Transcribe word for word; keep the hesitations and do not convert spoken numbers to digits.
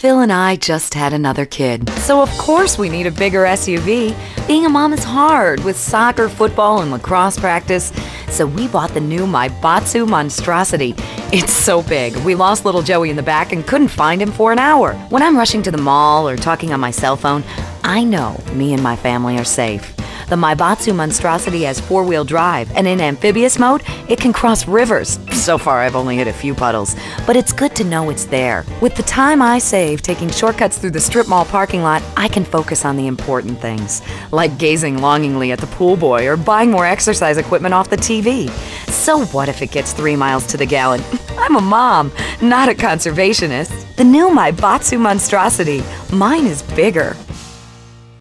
Phil and I just had another kid, so of course we need a bigger S U V. Being a mom is hard with soccer, football, and lacrosse practice, so we bought the new Maibatsu Monstrosity. It's so big, we lost little Joey in the back and couldn't find him for an hour. When I'm rushing to the mall or talking on my cell phone, I know me and my family are safe. The Maibatsu Monstrosity has four-wheel drive, and in amphibious mode, it can cross rivers. So far, I've only hit a few puddles, but it's good to know it's there. With the time I save taking shortcuts through the strip mall parking lot, I can focus on the important things, like gazing longingly at the pool boy or buying more exercise equipment off the T V. So what if it gets three miles to the gallon? I'm a mom, not a conservationist. The new Maibatsu Monstrosity. Mine is bigger.